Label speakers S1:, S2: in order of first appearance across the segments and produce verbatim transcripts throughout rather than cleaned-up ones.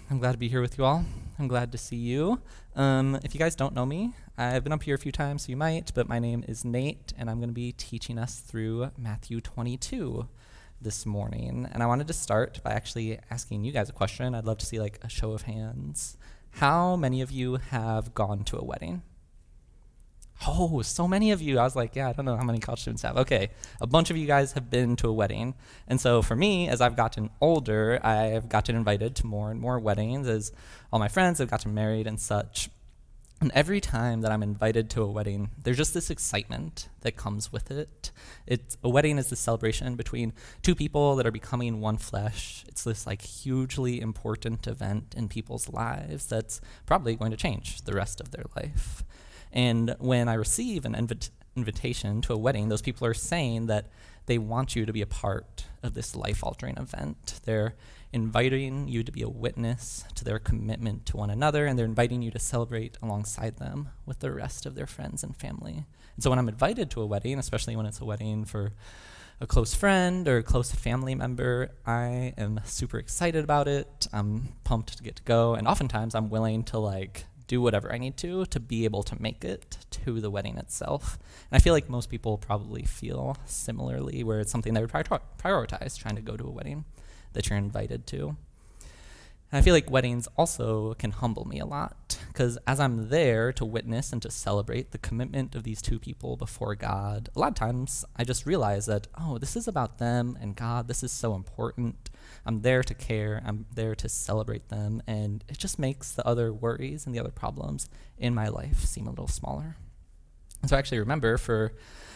S1: I'm glad to be here with you all. I'm glad to see you. Um, if you guys don't know me, I've been up here a few times, so you might, but my name is Nate, and I'm going to be teaching us through Matthew twenty-two this morning. And I wanted to start by actually asking you guys a question. I'd love to see like a show of hands. How many of you have gone to a wedding? Oh, so many of you. I was like, yeah, I don't know how many college students have. Okay, a bunch of you guys have been to a wedding. And so for me, as I've gotten older, I've gotten invited to more and more weddings as all my friends have gotten married and such. And every time that I'm invited to a wedding, there's just this excitement that comes with it. It's, a wedding is this celebration between two people that are becoming one flesh. It's this like hugely important event in people's lives that's probably going to change the rest of their life. And when I receive an invi- invitation to a wedding, those people are saying that they want you to be a part of this life-altering event. They're inviting you to be a witness to their commitment to one another, and they're inviting you to celebrate alongside them with the rest of their friends and family. And so when I'm invited to a wedding, especially when it's a wedding for a close friend or a close family member, I am super excited about it. I'm pumped to get to go, and oftentimes I'm willing to like do whatever I need to to be able to make it to the wedding itself. And I feel like most people probably feel similarly, where it's something they would prior- prioritize trying to go to a wedding that you're invited to. And I feel like weddings also can humble me a lot, because as I'm there to witness and to celebrate the commitment of these two people before God, a lot of times I just realize that, oh, this is about them and God. This is so important. I'm there to care. I'm there to celebrate them. And it just makes the other worries and the other problems in my life seem a little smaller. And so I actually remember for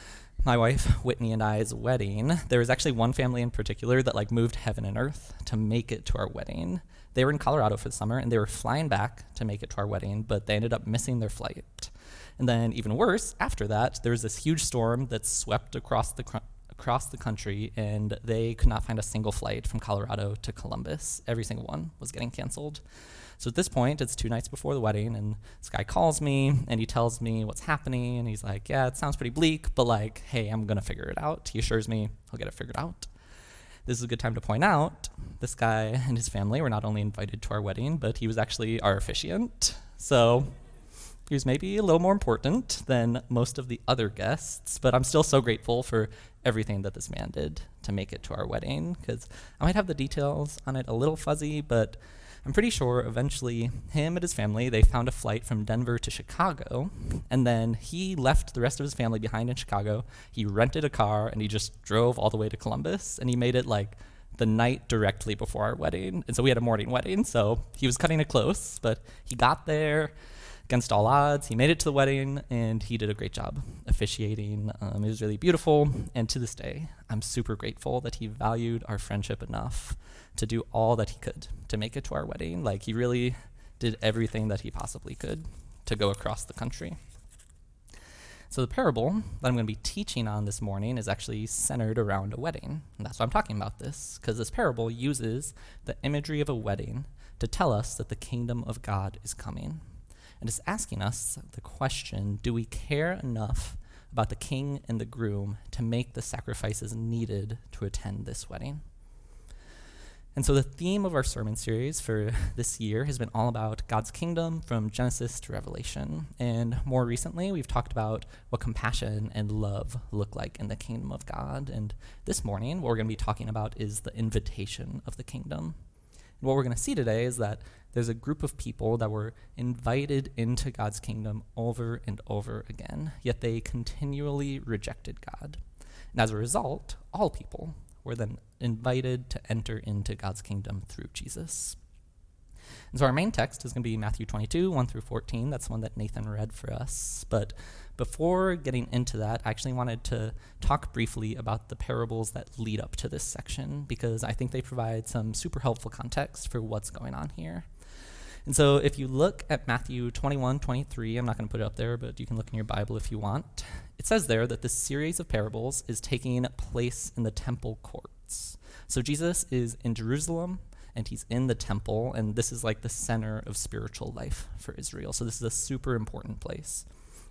S1: my wife, Whitney, and I's wedding, there was actually one family in particular that like moved heaven and earth to make it to our wedding. They were in Colorado for the summer, and they were flying back to make it to our wedding, but they ended up missing their flight. And then even worse, after that, there was this huge storm that swept across the cr- across the country, and they could not find a single flight from Colorado to Columbus. Every single one was getting canceled. So at this point, it's two nights before the wedding, and this guy calls me, and he tells me what's happening, and he's like, yeah, it sounds pretty bleak, but like, hey, I'm going to figure it out. He assures me he'll get it figured out. This is a good time to point out, this guy and his family were not only invited to our wedding, but he was actually our officiant. So he was maybe a little more important than most of the other guests, but I'm still so grateful for everything that this man did to make it to our wedding, because I might have the details on it a little fuzzy, but I'm pretty sure eventually him and his family, they found a flight from Denver to Chicago, and then he left the rest of his family behind in Chicago. He rented a car, and he just drove all the way to Columbus, and he made it like the night directly before our wedding. And so we had a morning wedding, so he was cutting it close, but he got there against all odds. He made it to the wedding, and he did a great job officiating. Um, it was really beautiful, and to this day, I'm super grateful that he valued our friendship enough to do all that he could to make it to our wedding. Like, he really did everything that he possibly could to go across the country. So the parable that I'm going to be teaching on this morning is actually centered around a wedding. And that's why I'm talking about this, because this parable uses the imagery of a wedding to tell us that the kingdom of God is coming. And it's asking us the question, do we care enough about the king and the groom to make the sacrifices needed to attend this wedding? And so the theme of our sermon series for this year has been all about God's kingdom from Genesis to Revelation. And more recently, we've talked about what compassion and love look like in the kingdom of God. And this morning, what we're going to be talking about is the invitation of the kingdom. And what we're going to see today is that there's a group of people that were invited into God's kingdom over and over again, yet they continually rejected God. And as a result, all people were then invited to enter into God's kingdom through Jesus. And so our main text is going to be Matthew twenty-two, one through fourteen. That's the one that Nathan read for us. But before getting into that, I actually wanted to talk briefly about the parables that lead up to this section, because I think they provide some super helpful context for what's going on here. And so if you look at Matthew twenty-one, twenty-three, I'm not going to put it up there, but you can look in your Bible if you want. It says there that this series of parables is taking place in the temple courts. So Jesus is in Jerusalem, and he's in the temple, and this is like the center of spiritual life for Israel. So this is a super important place.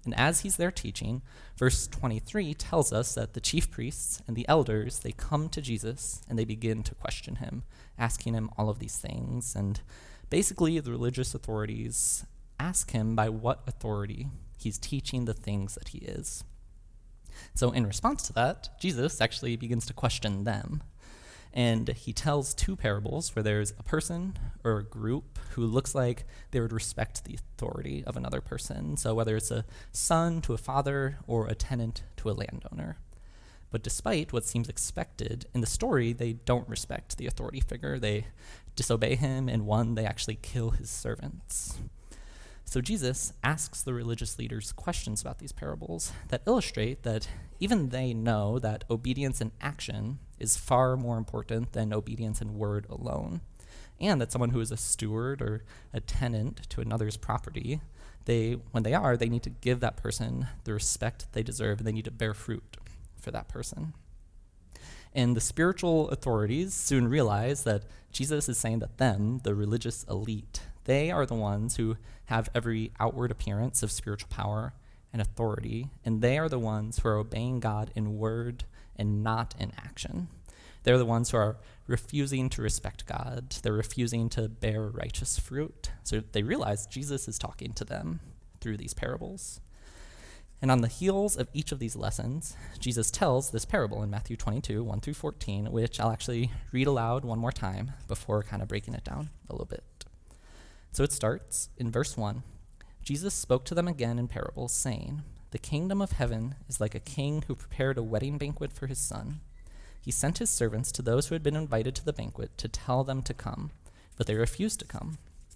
S1: And as he's there teaching, verse twenty-three tells us that the chief priests and the elders, they come to Jesus and they begin to question him, asking him all of these things. And basically, the religious authorities ask him by what authority he's teaching the things that he is. So in response to that, Jesus actually begins to question them. And he tells two parables where there's a person or a group who looks like they would respect the authority of another person. So whether it's a son to a father or a tenant to a landowner. But despite what seems expected in the story, they don't respect the authority figure. They disobey him, and one, they actually kill his servants. So Jesus asks the religious leaders questions about these parables that illustrate that even they know that obedience in action is far more important than obedience in word alone, and that someone who is a steward or a tenant to another's property, they, when they are, they need to give that person the respect they deserve, and they need to bear fruit for that person. And the spiritual authorities soon realize that Jesus is saying that them, the religious elite, they are the ones who have every outward appearance of spiritual power and authority, and they are the ones who are obeying God in word and not in action. They're the ones who are refusing to respect God. They're refusing to bear righteous fruit. So they realize Jesus is talking to them through these parables. And on the heels of each of these lessons, Jesus tells this parable in Matthew twenty-two, one through fourteen, which I'll actually read aloud one more time before kind of breaking it down a little bit. So it starts in verse one. Jesus spoke to them again in parables, saying, "The kingdom of heaven is like a king who prepared a wedding banquet for his son. He sent his servants to those who had been invited to the banquet to tell them to come, but they refused to come.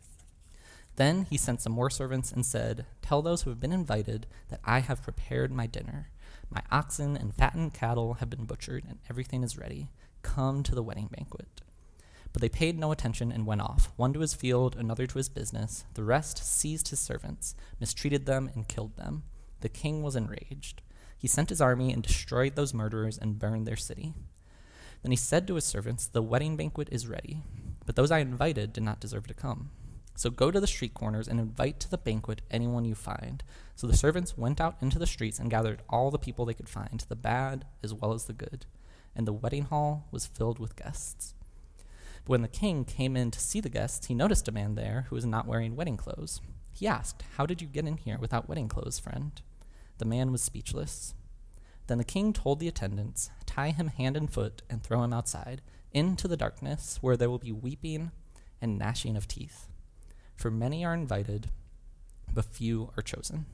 S1: Then he sent some more servants and said, 'Tell those who have been invited that I have prepared my dinner. My oxen and fattened cattle have been butchered, and everything is ready. Come to the wedding banquet.' But they paid no attention and went off, one to his field, another to his business. The rest seized his servants, mistreated them, and killed them. The king was enraged. He sent his army and destroyed those murderers and burned their city. Then he said to his servants, 'The wedding banquet is ready, but those I invited did not deserve to come. So go to the street corners and invite to the banquet anyone you find.' So the servants went out into the streets and gathered all the people they could find, the bad as well as the good. And the wedding hall was filled with guests. But when the king came in to see the guests, he noticed a man there who was not wearing wedding clothes. He asked, 'How did you get in here without wedding clothes, friend?' The man was speechless. Then the king told the attendants, 'Tie him hand and foot and throw him outside, into the darkness, where there will be weeping and gnashing of teeth. For many are invited, but few are chosen.'"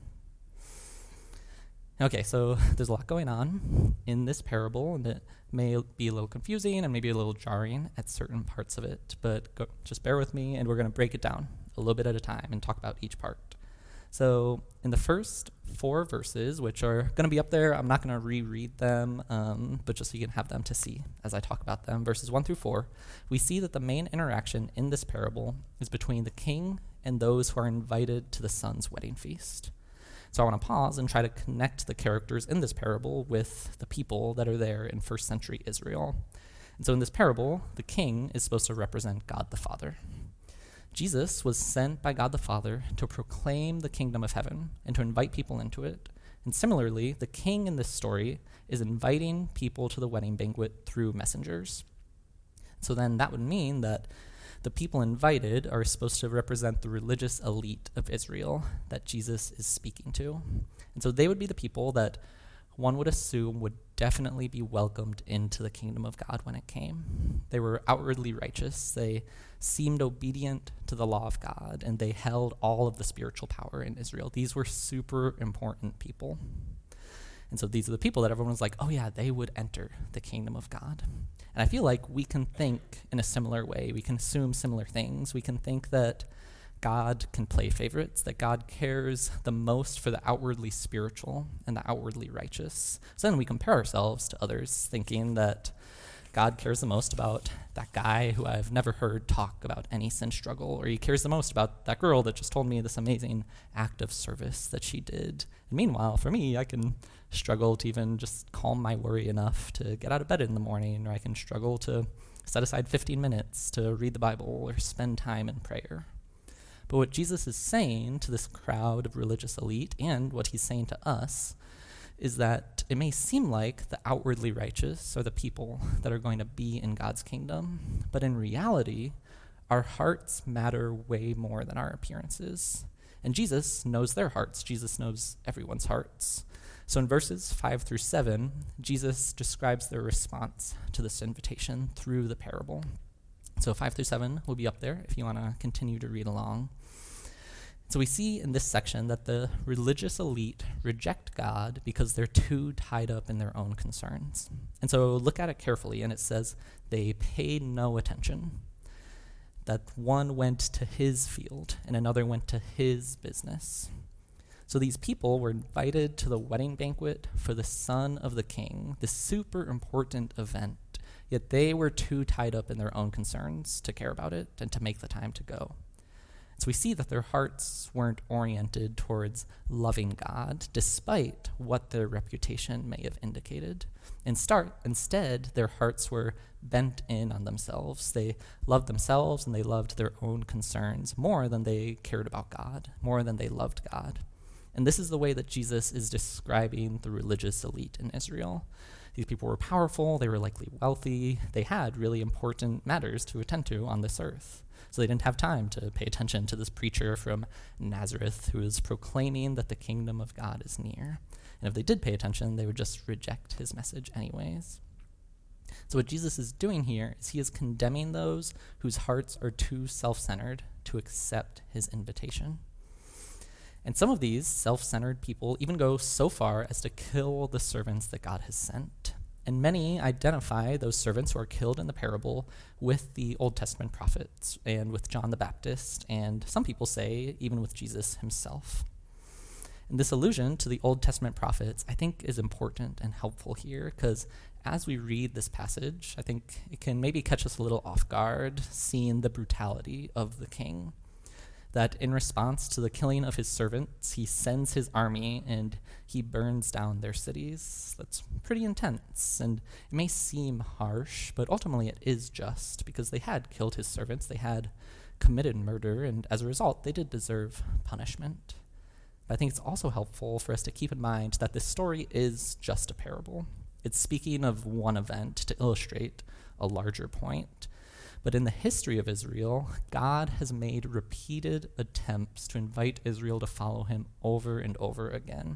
S1: Okay, so there's a lot going on in this parable, and it may be a little confusing and maybe a little jarring at certain parts of it, but go, just bear with me, and we're going to break it down a little bit at a time and talk about each part. So in the first four verses, which are going to be up there, I'm not going to reread them, um, but just so you can have them to see as I talk about them, verses one through four, we see that the main interaction in this parable is between the king and those who are invited to the son's wedding feast. So I want to pause and try to connect the characters in this parable with the people that are there in first century Israel. And so in this parable, the king is supposed to represent God the Father. Jesus was sent by God the Father to proclaim the kingdom of heaven and to invite people into it. And similarly, the king in this story is inviting people to the wedding banquet through messengers. So then that would mean that the people invited are supposed to represent the religious elite of Israel that Jesus is speaking to. And so they would be the people that one would assume would definitely be welcomed into the kingdom of God when it came. They were outwardly righteous. They seemed obedient to the law of God, and they held all of the spiritual power in Israel. These were super important people. And so these are the people that everyone was like, oh yeah, they would enter the kingdom of God. And I feel like we can think in a similar way. We can assume similar things. We can think that God can play favorites, that God cares the most for the outwardly spiritual and the outwardly righteous. So then we compare ourselves to others, thinking that God cares the most about that guy who I've never heard talk about any sin struggle, or he cares the most about that girl that just told me this amazing act of service that she did. And meanwhile, for me, I can struggle to even just calm my worry enough to get out of bed in the morning, or I can struggle to set aside fifteen minutes to read the Bible or spend time in prayer. But what Jesus is saying to this crowd of religious elite, and what he's saying to us, is that it may seem like the outwardly righteous are the people that are going to be in God's kingdom, but in reality, our hearts matter way more than our appearances. And Jesus knows their hearts. Jesus knows everyone's hearts. So in verses five through seven, Jesus describes their response to this invitation through the parable. So five through seven will be up there if you want to continue to read along. So we see in this section that the religious elite reject God because they're too tied up in their own concerns. And so look at it carefully, and it says they paid no attention. That one went to his field and another went to his business. So these people were invited to the wedding banquet for the son of the king, this super important event, yet they were too tied up in their own concerns to care about it and to make the time to go. So we see that their hearts weren't oriented towards loving God, despite what their reputation may have indicated. And start, instead, their hearts were bent in on themselves. They loved themselves and they loved their own concerns more than they cared about God, more than they loved God. And this is the way that Jesus is describing the religious elite in Israel. These people were powerful, they were likely wealthy, they had really important matters to attend to on this earth. So they didn't have time to pay attention to this preacher from Nazareth who is proclaiming that the kingdom of God is near. And if they did pay attention, they would just reject his message anyways. So what Jesus is doing here is he is condemning those whose hearts are too self-centered to accept his invitation. And some of these self-centered people even go so far as to kill the servants that God has sent. And many identify those servants who are killed in the parable with the Old Testament prophets and with John the Baptist, and some people say even with Jesus himself. And this allusion to the Old Testament prophets, I think, is important and helpful here, because as we read this passage, I think it can maybe catch us a little off guard, seeing the brutality of the king. That in response to the killing of his servants, he sends his army and he burns down their cities. That's pretty intense, and it may seem harsh, but ultimately it is just, because they had killed his servants, they had committed murder, and as a result, they did deserve punishment. But I think it's also helpful for us to keep in mind that this story is just a parable. It's speaking of one event to illustrate a larger point. But in the history of Israel, God has made repeated attempts to invite Israel to follow him over and over again.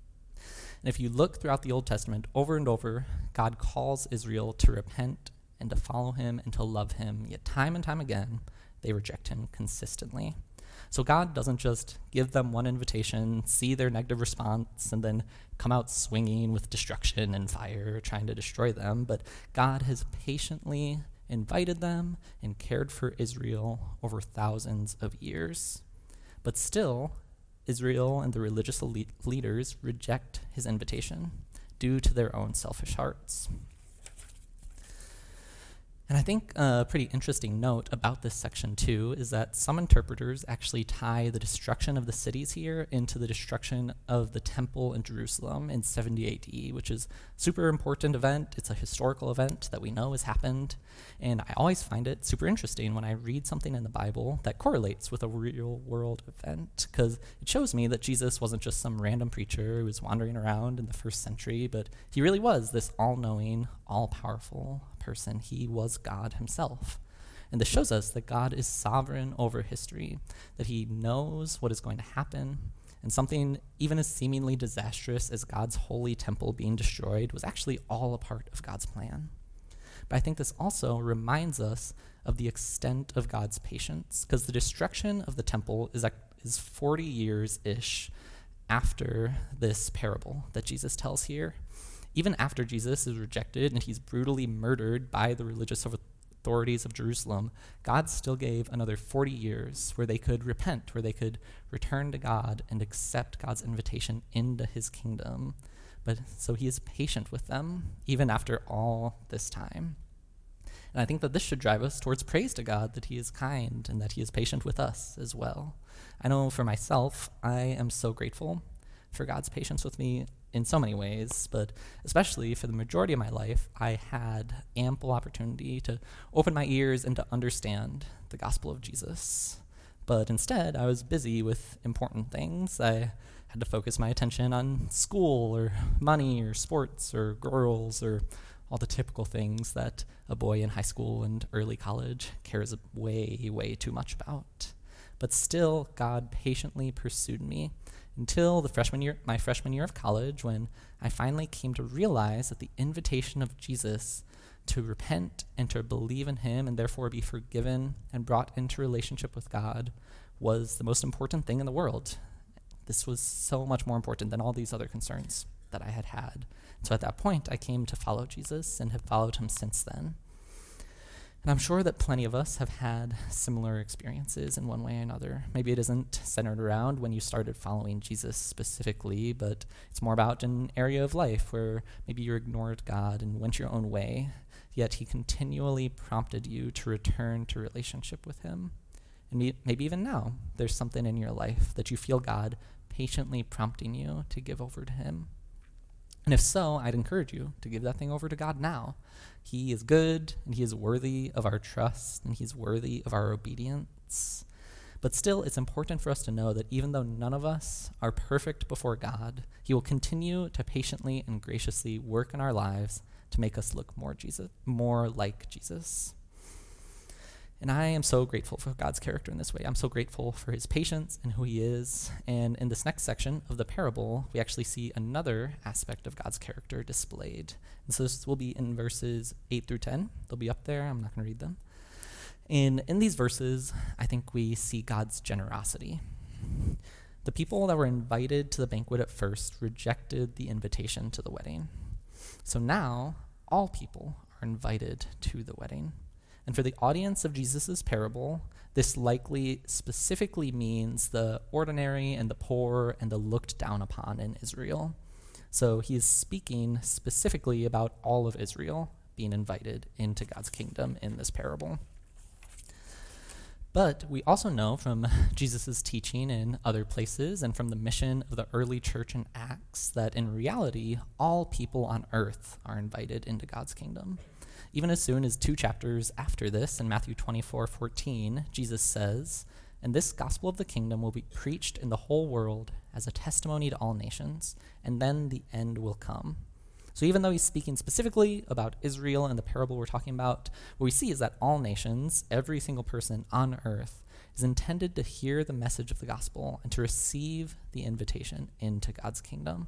S1: And if you look throughout the Old Testament, over and over, God calls Israel to repent and to follow him and to love him, yet time and time again, they reject him consistently. So God doesn't just give them one invitation, see their negative response, and then come out swinging with destruction and fire, trying to destroy them, but God has patiently invited them and cared for Israel over thousands of years. But still, Israel and the religious elite leaders reject his invitation due to their own selfish hearts. And I think a pretty interesting note about this section too is that some interpreters actually tie the destruction of the cities here into the destruction of the temple in Jerusalem in seventy A D, which is a super important event. It's a historical event that we know has happened. And I always find it super interesting when I read something in the Bible that correlates with a real world event, because it shows me that Jesus wasn't just some random preacher who was wandering around in the first century, but he really was this all-knowing, all-powerful person. He was God himself. And this shows us that God is sovereign over history, that he knows what is going to happen, and something even as seemingly disastrous as God's holy temple being destroyed was actually all a part of God's plan. But I think this also reminds us of the extent of God's patience, because the destruction of the temple is, is forty years-ish after this parable that Jesus tells here. Even after Jesus is rejected and he's brutally murdered by the religious authorities of Jerusalem, God still gave another forty years where they could repent, where they could return to God and accept God's invitation into his kingdom. But so he is patient with them, even after all this time. And I think that this should drive us towards praise to God, that he is kind and that he is patient with us as well. I know for myself, I am so grateful for God's patience with me in so many ways, but especially for the majority of my life, I had ample opportunity to open my ears and to understand the gospel of Jesus. But instead, I was busy with important things. I had to focus my attention on school or money or sports or girls or all the typical things that a boy in high school and early college cares way, way too much about. But still, God patiently pursued me until the freshman year, my freshman year of college, when I finally came to realize that the invitation of Jesus to repent and to believe in him and therefore be forgiven and brought into relationship with God was the most important thing in the world. This was so much more important than all these other concerns that I had had. So at that point, I came to follow Jesus and have followed him since then. And I'm sure that plenty of us have had similar experiences in one way or another. Maybe it isn't centered around when you started following Jesus specifically, but it's more about an area of life where maybe you ignored God and went your own way, yet he continually prompted you to return to relationship with him. And maybe even now, there's something in your life that you feel God patiently prompting you to give over to him. And if so, I'd encourage you to give that thing over to God now. He is good, and he is worthy of our trust, and he's worthy of our obedience. But still, it's important for us to know that even though none of us are perfect before God, he will continue to patiently and graciously work in our lives to make us look more Jesus, more like Jesus. And I am so grateful for God's character in this way. I'm so grateful for his patience and who he is. And in this next section of the parable, we actually see another aspect of God's character displayed. And so this will be in verses eight through ten. They'll be up there. I'm not going to read them. And in these verses, I think we see God's generosity. The people that were invited to the banquet at first rejected the invitation to the wedding. So now, all people are invited to the wedding. And for the audience of Jesus' parable, this likely specifically means the ordinary and the poor and the looked down upon in Israel. So he is speaking specifically about all of Israel being invited into God's kingdom in this parable. But we also know from Jesus' teaching in other places and from the mission of the early church in Acts that in reality, all people on earth are invited into God's kingdom. Even as soon as two chapters after this, in Matthew twenty-four fourteen, Jesus says, "And this gospel of the kingdom will be preached in the whole world as a testimony to all nations, and then the end will come." So even though he's speaking specifically about Israel and the parable we're talking about, what we see is that all nations, every single person on earth, is intended to hear the message of the gospel and to receive the invitation into God's kingdom.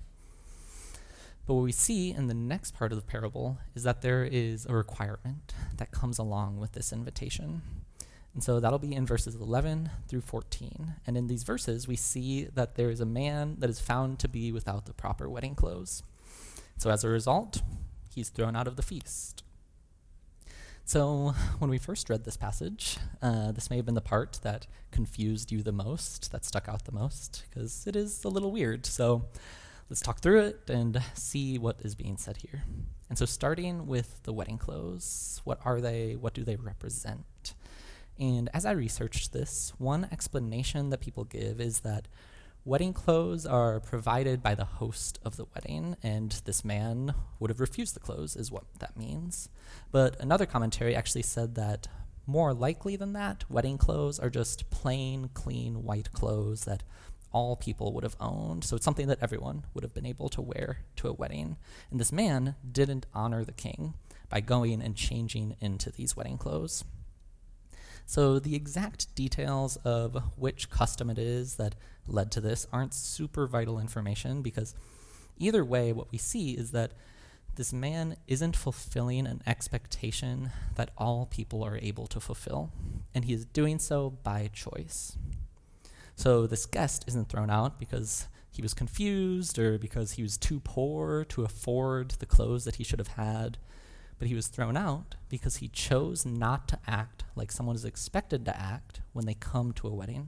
S1: But what we see in the next part of the parable is that there is a requirement that comes along with this invitation. And so that'll be in verses eleven through fourteen. And in these verses, we see that there is a man that is found to be without the proper wedding clothes. So as a result, he's thrown out of the feast. So when we first read this passage, uh, this may have been the part that confused you the most, that stuck out the most, because it is a little weird. So let's talk through it and see what is being said here. And so starting with the wedding clothes, what are they? What do they represent? And as I researched this, one explanation that people give is that wedding clothes are provided by the host of the wedding, and this man would have refused the clothes is what that means. But another commentary actually said that more likely than that, wedding clothes are just plain, clean, white clothes that all people would have owned. So it's something that everyone would have been able to wear to a wedding. And this man didn't honor the king by going and changing into these wedding clothes. So the exact details of which custom it is that led to this aren't super vital information, because either way, what we see is that this man isn't fulfilling an expectation that all people are able to fulfill, and he is doing so by choice. So this guest isn't thrown out because he was confused or because he was too poor to afford the clothes that he should have had, but he was thrown out because he chose not to act like someone is expected to act when they come to a wedding.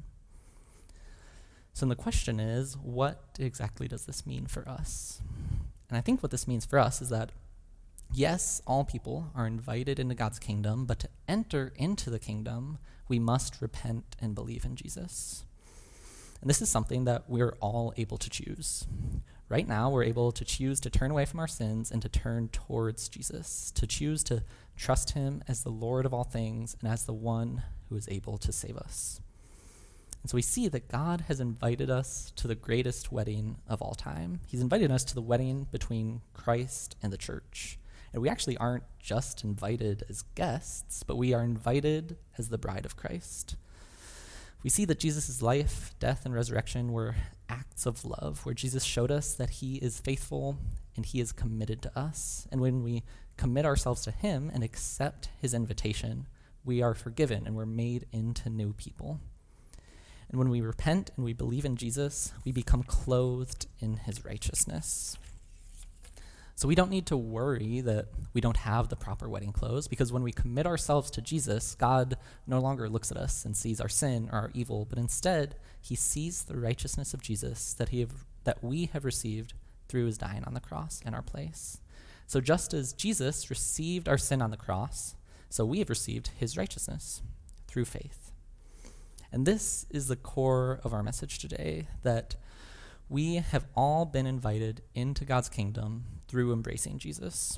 S1: So the question is, what exactly does this mean for us? And I think what this means for us is that, yes, all people are invited into God's kingdom, but to enter into the kingdom, we must repent and believe in Jesus. And this is something that we're all able to choose. Right now, we're able to choose to turn away from our sins and to turn towards Jesus, to choose to trust him as the Lord of all things and as the one who is able to save us. And so we see that God has invited us to the greatest wedding of all time. He's invited us to the wedding between Christ and the church. And we actually aren't just invited as guests, but we are invited as the bride of Christ. We see that Jesus' life, death, and resurrection were acts of love, where Jesus showed us that he is faithful and he is committed to us. And when we commit ourselves to him and accept his invitation, we are forgiven and we're made into new people. And when we repent and we believe in Jesus, we become clothed in his righteousness. So we don't need to worry that we don't have the proper wedding clothes, because when we commit ourselves to Jesus, God no longer looks at us and sees our sin or our evil, but instead he sees the righteousness of Jesus that he have, that we have received through his dying on the cross in our place. So just as Jesus received our sin on the cross, so we have received his righteousness through faith. And this is the core of our message today, that we have all been invited into God's kingdom through embracing Jesus.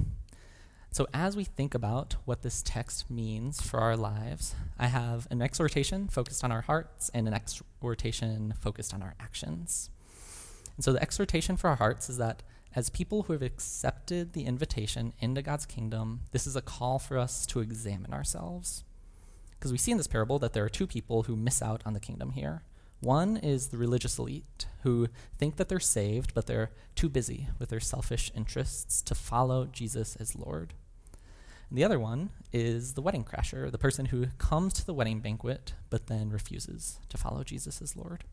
S1: So as we think about what this text means for our lives, I have an exhortation focused on our hearts and an exhortation focused on our actions. And so the exhortation for our hearts is that as people who have accepted the invitation into God's kingdom, this is a call for us to examine ourselves. Because we see in this parable that there are two people who miss out on the kingdom here. One is the religious elite, who think that they're saved, but they're too busy with their selfish interests to follow Jesus as Lord. And the other one is the wedding crasher, the person who comes to the wedding banquet, but then refuses to follow Jesus as Lord.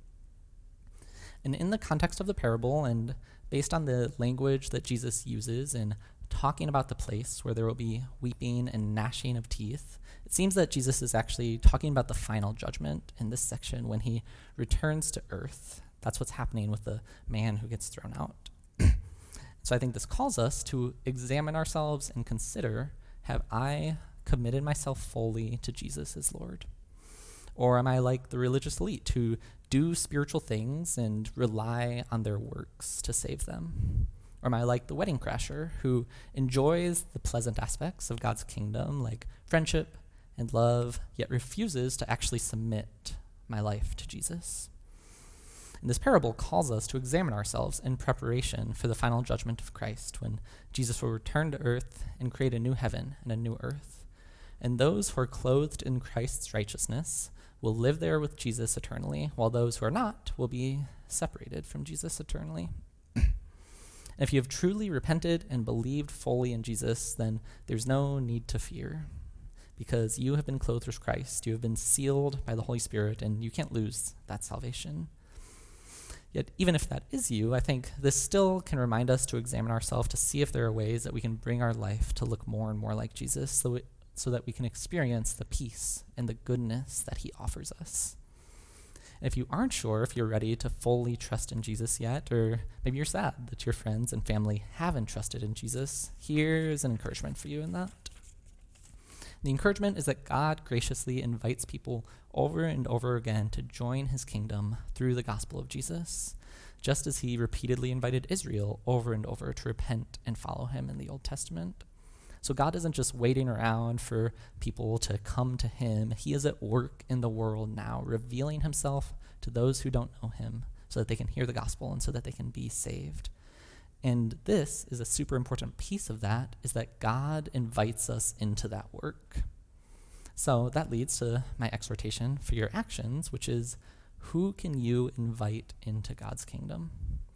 S1: And in the context of the parable, and based on the language that Jesus uses in talking about the place where there will be weeping and gnashing of teeth, it seems that Jesus is actually talking about the final judgment in this section when he returns to earth. That's what's happening with the man who gets thrown out. So I think this calls us to examine ourselves and consider, have I committed myself fully to Jesus as Lord? Or am I like the religious elite who do spiritual things and rely on their works to save them? Or am I like the wedding crasher who enjoys the pleasant aspects of God's kingdom, like friendship and love, yet refuses to actually submit my life to Jesus? And this parable calls us to examine ourselves in preparation for the final judgment of Christ, when Jesus will return to earth and create a new heaven and a new earth. And those who are clothed in Christ's righteousness will live there with Jesus eternally, while those who are not will be separated from Jesus eternally. And if you have truly repented and believed fully in Jesus, then there's no need to fear, because you have been clothed with Christ, you have been sealed by the Holy Spirit, and you can't lose that salvation. Yet even if that is you, I think this still can remind us to examine ourselves to see if there are ways that we can bring our life to look more and more like Jesus, so, we, so that we can experience the peace and the goodness that he offers us. And if you aren't sure if you're ready to fully trust in Jesus yet, or maybe you're sad that your friends and family haven't trusted in Jesus, here's an encouragement for you in that. The encouragement is that God graciously invites people over and over again to join his kingdom through the gospel of Jesus, just as he repeatedly invited Israel over and over to repent and follow him in the Old Testament. So God isn't just waiting around for people to come to him. He is at work in the world now, revealing himself to those who don't know him so that they can hear the gospel and so that they can be saved. And this is a super important piece of that, is that God invites us into that work. So that leads to my exhortation for your actions, which is, who can you invite into God's kingdom?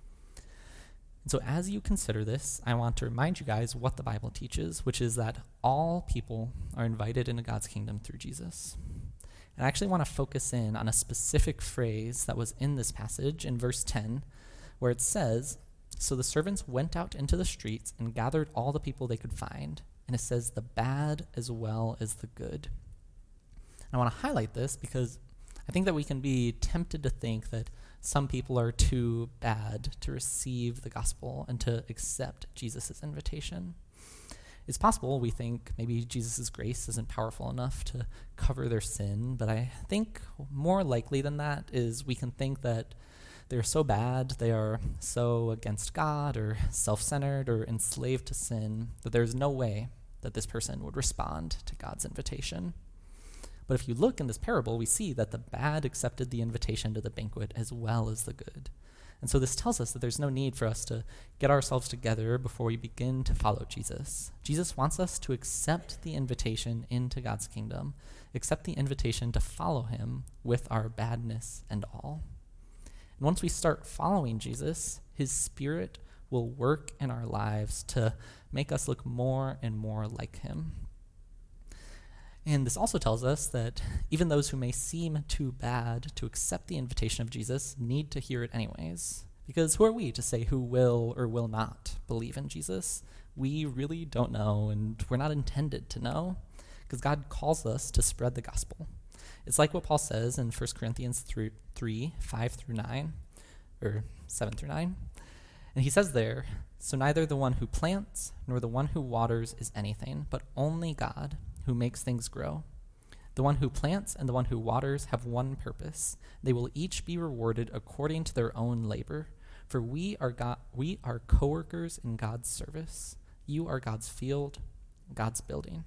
S1: And so as you consider this, I want to remind you guys what the Bible teaches, which is that all people are invited into God's kingdom through Jesus. And I actually want to focus in on a specific phrase that was in this passage in verse ten, where it says, "So the servants went out into the streets and gathered all the people they could find." And it says the bad as well as the good. And I want to highlight this because I think that we can be tempted to think that some people are too bad to receive the gospel and to accept Jesus' invitation. It's possible we think maybe Jesus' grace isn't powerful enough to cover their sin, but I think more likely than that is we can think that they're so bad, they are so against God or self-centered or enslaved to sin that there's no way that this person would respond to God's invitation. But if you look in this parable, we see that the bad accepted the invitation to the banquet as well as the good. And so this tells us that there's no need for us to get ourselves together before we begin to follow Jesus. Jesus wants us to accept the invitation into God's kingdom, accept the invitation to follow him with our badness and all. And once we start following Jesus, his Spirit will work in our lives to make us look more and more like him. And this also tells us that even those who may seem too bad to accept the invitation of Jesus need to hear it anyways. Because who are we to say who will or will not believe in Jesus? We really don't know, and we're not intended to know, because God calls us to spread the gospel. It's like what Paul says in First Corinthians three, five through nine, or seven through nine. And he says there, "So neither the one who plants nor the one who waters is anything, but only God, who makes things grow. The one who plants and the one who waters have one purpose. They will each be rewarded according to their own labor. For we are God, we are co-workers in God's service. You are God's field, God's building."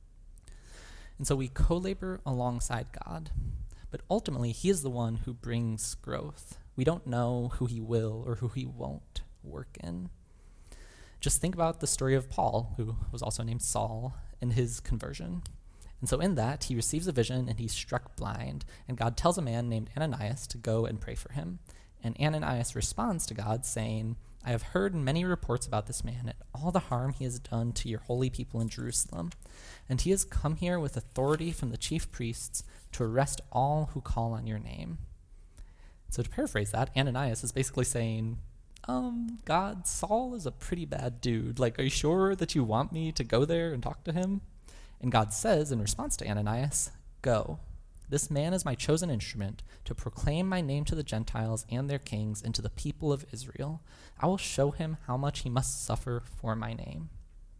S1: And so we co-labor alongside God, but ultimately he is the one who brings growth. We don't know who he will or who he won't work in. Just think about the story of Paul, who was also named Saul, and his conversion. And so in that, he receives a vision and he's struck blind, and God tells a man named Ananias to go and pray for him. And Ananias responds to God saying, "I have heard many reports about this man and all the harm he has done to your holy people in Jerusalem. And he has come here with authority from the chief priests to arrest all who call on your name." So to paraphrase that, Ananias is basically saying, um, God, Saul is a pretty bad dude. Like, are you sure that you want me to go there and talk to him? And God says in response to Ananias, "Go. This man is my chosen instrument to proclaim my name to the Gentiles and their kings and to the people of Israel. I will show him how much he must suffer for my name."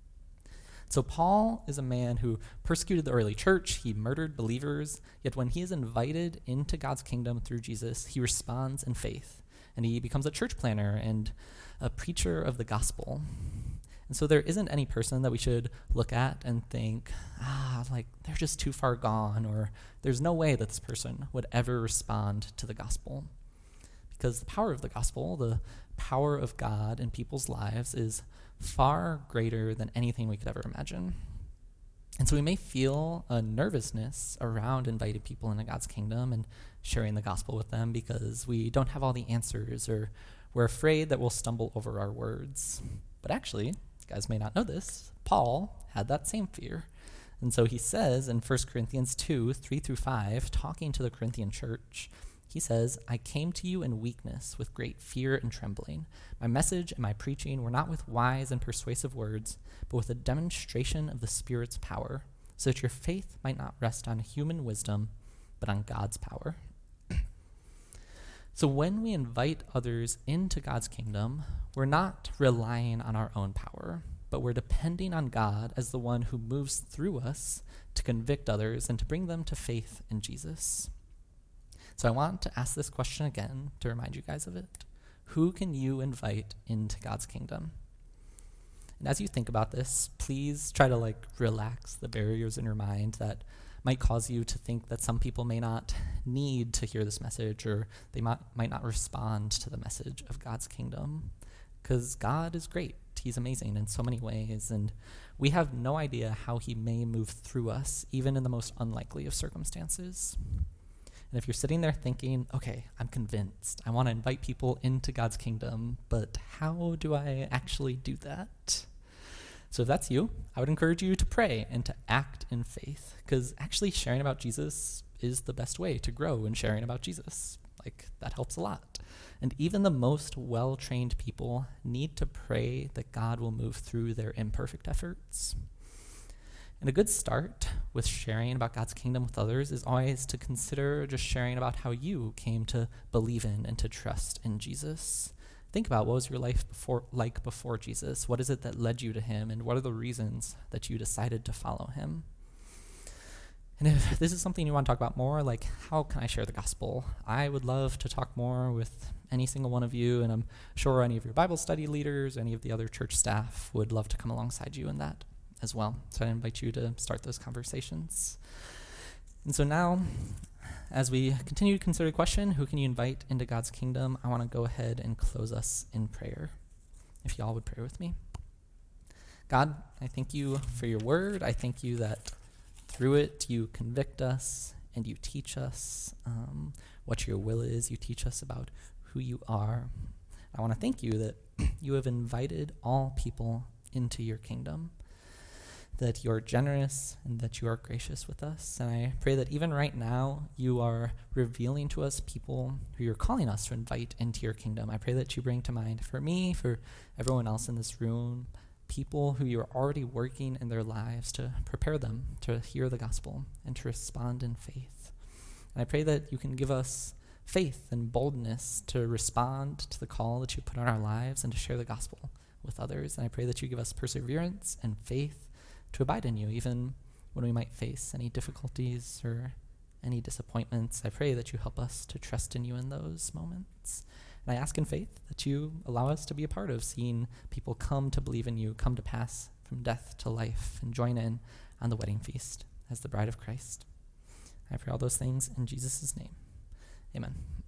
S1: So Paul is a man who persecuted the early church. He murdered believers. Yet when he is invited into God's kingdom through Jesus, he responds in faith. And he becomes a church planner and a preacher of the gospel. And so there isn't any person that we should look at and think, ah, like they're just too far gone, or there's no way that this person would ever respond to the gospel. Because the power of the gospel, the power of God in people's lives, is far greater than anything we could ever imagine. And so we may feel a nervousness around inviting people into God's kingdom and sharing the gospel with them because we don't have all the answers, or we're afraid that we'll stumble over our words. But actually, you guys may not know this, Paul had that same fear. And so he says in First Corinthians two, three through five, talking to the Corinthian church, he says, "I came to you in weakness with great fear and trembling. My message and my preaching were not with wise and persuasive words, but with a demonstration of the Spirit's power, so that your faith might not rest on human wisdom, but on God's power." So when we invite others into God's kingdom, we're not relying on our own power, but we're depending on God as the one who moves through us to convict others and to bring them to faith in Jesus. So I want to ask this question again to remind you guys of it. Who can you invite into God's kingdom? And as you think about this, please try to like relax the barriers in your mind that might cause you to think that some people may not need to hear this message, or they might, might not respond to the message of God's kingdom. Because God is great. He's amazing in so many ways, and we have no idea how he may move through us, even in the most unlikely of circumstances. And if you're sitting there thinking, okay, I'm convinced, I want to invite people into God's kingdom, but how do I actually do that? So if that's you, I would encourage you to pray and to act in faith, because actually sharing about Jesus is the best way to grow in sharing about Jesus. Like, that helps a lot. And even the most well-trained people need to pray that God will move through their imperfect efforts. And a good start with sharing about God's kingdom with others is always to consider just sharing about how you came to believe in and to trust in Jesus. Think about, what was your life before, like before Jesus? What is it that led you to him, and what are the reasons that you decided to follow him? And if this is something you want to talk about more, like how can I share the gospel? I would love to talk more with any single one of you, and I'm sure any of your Bible study leaders, any of the other church staff would love to come alongside you in that as well. So I invite you to start those conversations. And so now, as we continue to consider the question, who can you invite into God's kingdom, I want to go ahead and close us in prayer. If y'all would pray with me. God, I thank you for your word. I thank you that through it you convict us and you teach us um, what your will is. You teach us about who you are. I want to thank you that you have invited all people into your kingdom, that you're generous and that you are gracious with us. And I pray that even right now you are revealing to us people who you're calling us to invite into your kingdom. I pray that you bring to mind for me, for everyone else in this room, people who you're already working in their lives to prepare them to hear the gospel and to respond in faith. And I pray that you can give us faith and boldness to respond to the call that you put on our lives and to share the gospel with others. And I pray that you give us perseverance and faith to abide in you, even when we might face any difficulties or any disappointments. I pray that you help us to trust in you in those moments. And I ask in faith that you allow us to be a part of seeing people come to believe in you, come to pass from death to life, and join in on the wedding feast as the bride of Christ. I pray all those things in Jesus' name. Amen.